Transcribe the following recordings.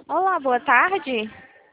Olá, boa tarde.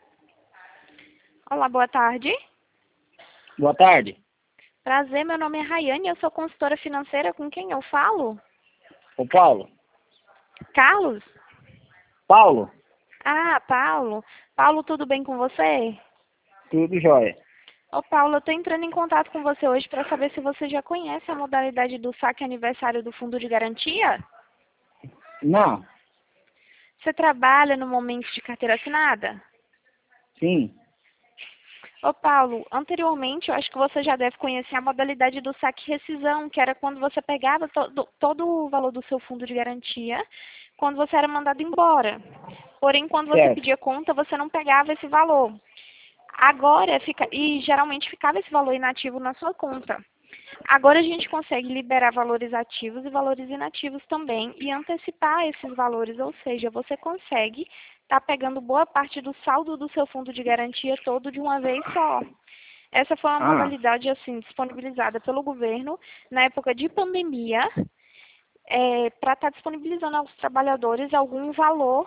Olá, boa tarde. Boa tarde. Prazer, meu nome é Rayane, eu sou consultora financeira. Com quem eu falo? O Paulo. Carlos? Paulo, Ah, Paulo. Paulo, tudo bem com você? tudo jóia. Ô, Paulo, eu estou entrando em contato com você hoje para saber se você já conhece a modalidade do saque aniversário do Fundo de Garantia. Não, Você trabalha no momento de carteira assinada? sim, Ô, Paulo, anteriormente eu acho que você já deve conhecer a modalidade do saque rescisão, que era quando você pegava todo o valor do seu fundo de garantia quando você era mandado embora. Porém, quando você certo. pedia conta, você não pegava esse valor. Agora, e geralmente ficava esse valor inativo na sua conta. Agora a gente consegue liberar valores ativos e valores inativos também e antecipar esses valores, ou seja, você consegue estar pegando boa parte do saldo do seu fundo de garantia todo de uma vez só. Essa foi uma Ah, modalidade assim disponibilizada pelo governo na época de pandemia, para estar disponibilizando aos trabalhadores algum valor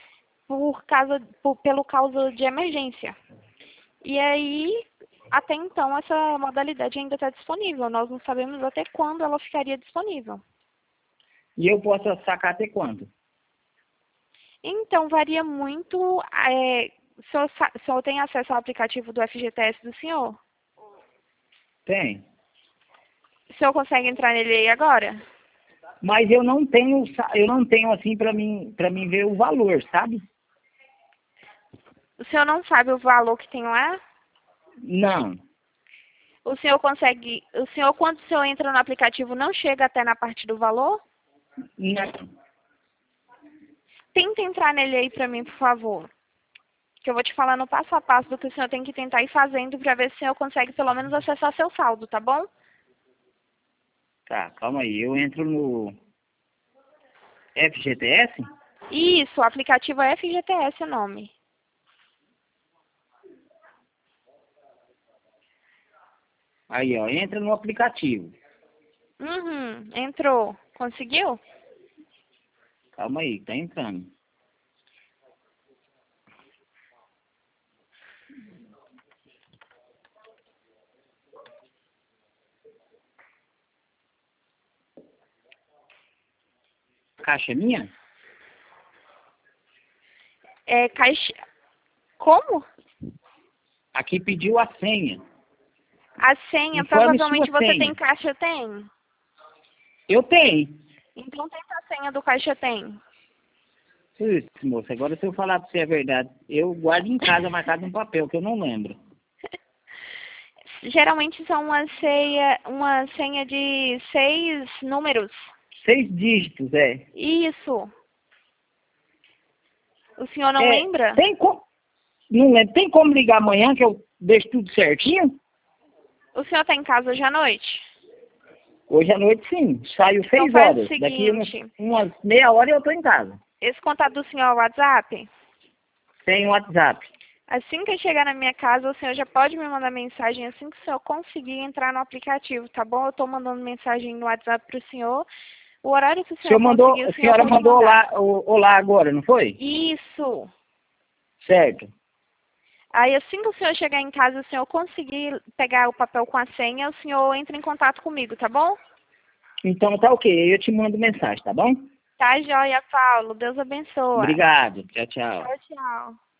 pelo causa de emergência. E aí, até então, essa modalidade ainda está disponível. Nós não sabemos até quando ela ficaria disponível. e eu posso sacar até quando? Então, varia muito. O senhor tem acesso ao aplicativo do FGTS do senhor? Tem. O senhor consegue entrar nele aí agora? Mas eu não tenho assim para mim ver o valor, sabe? O senhor não sabe o valor que tem lá? Não, O senhor consegue. O senhor, quando o senhor entra no aplicativo, não chega até na parte do valor? não. Tenta entrar nele aí para mim, por favor. Que eu vou te falar no passo a passo do que o senhor tem que tentar ir fazendo para ver se o senhor consegue pelo menos acessar seu saldo, tá bom? Tá, calma aí. Eu entro no FGTS? Isso, o aplicativo é FGTS o nome. Aí, ó, entra no aplicativo. Uhum, entrou. Conseguiu? Calma aí, tá entrando. Caixa é minha? É caixa. Como? Aqui pediu a senha. A senha, Informe sua provavelmente você tem senha. caixa tem. Eu tenho. Então tenta a senha do caixa tem. Isso, moça, agora se eu falar pra você a verdade, eu guardo em casa marcado no papel, que eu não lembro. Geralmente são uma senha de 6 números. 6 dígitos, é. Isso. O senhor não É, lembra? não lembro, tem como ligar amanhã que eu deixo tudo certinho? O senhor está em casa hoje à noite? Hoje à noite sim, saio Então seis faz o horas. Daqui seguinte. umas meia hora eu tô em casa. Esse contato do senhor é o WhatsApp? Tem WhatsApp. Assim que eu chegar na minha casa, o senhor já pode me mandar mensagem assim que o senhor conseguir entrar no aplicativo, tá bom? Eu estou mandando mensagem no WhatsApp para o senhor. O horário que o senhor conseguir, o A senhor senhora pode mandou mandar. lá, olá agora, não foi? Isso! Certo. Aí assim que o senhor chegar em casa, o senhor conseguir pegar o papel com a senha, o senhor entra em contato comigo, tá bom? Então tá ok, eu te mando mensagem, tá bom? Tá, joia, Paulo. Deus abençoe. Obrigado, tchau, tchau. Tchau, tchau.